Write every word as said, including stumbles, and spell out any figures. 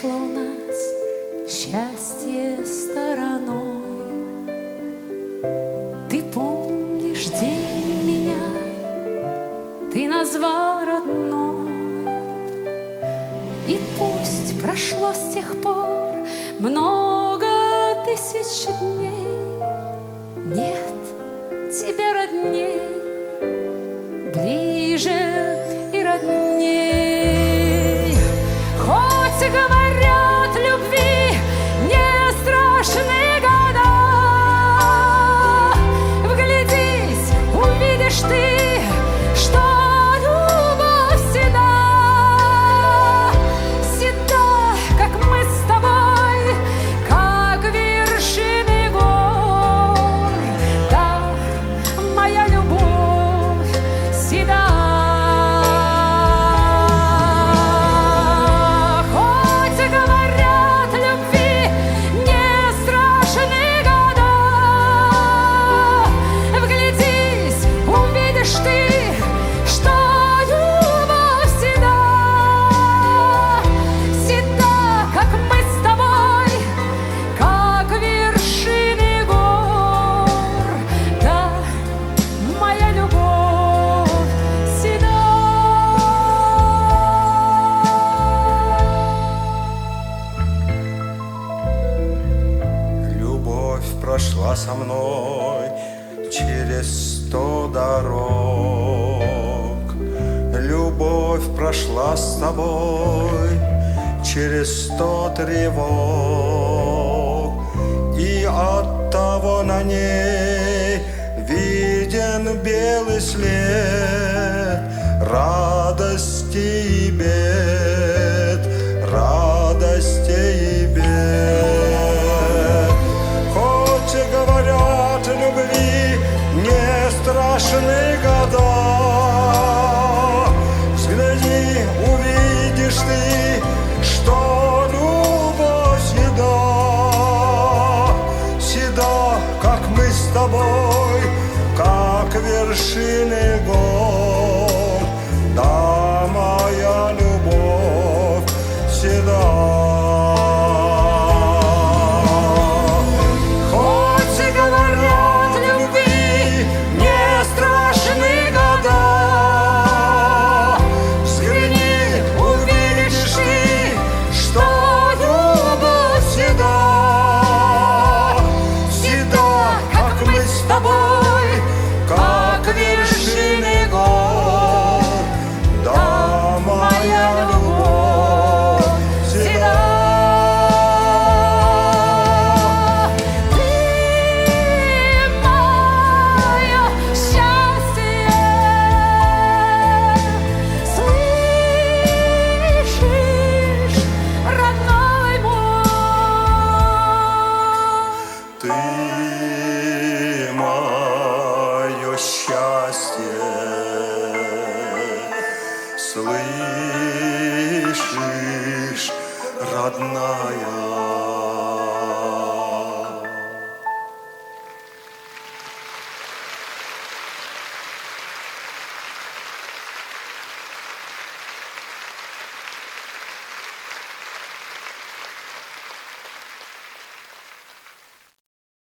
обошло нас счастье стороной. Ты помнишь день меня, ты назвал родной. И пусть прошло с тех пор много тысяч дней, нет тебе родней, ближе и родней. Хоть говорят, любви не страшны года, вглядись, увидишь ты, что любовь седа, седа, как мы с тобой, как вершины гор. Да, моя любовь седа. Прошла со мной через сто дорог. Любовь прошла с тобой через сто тревог. И оттого на ней виден белый след радости и бед, радости и бед. Говорят, любви не страшны года. Взгляни, увидишь ты, что любовь седа, седа, как мы с тобой, как вершины гор. Да, моя любовь седа. Ты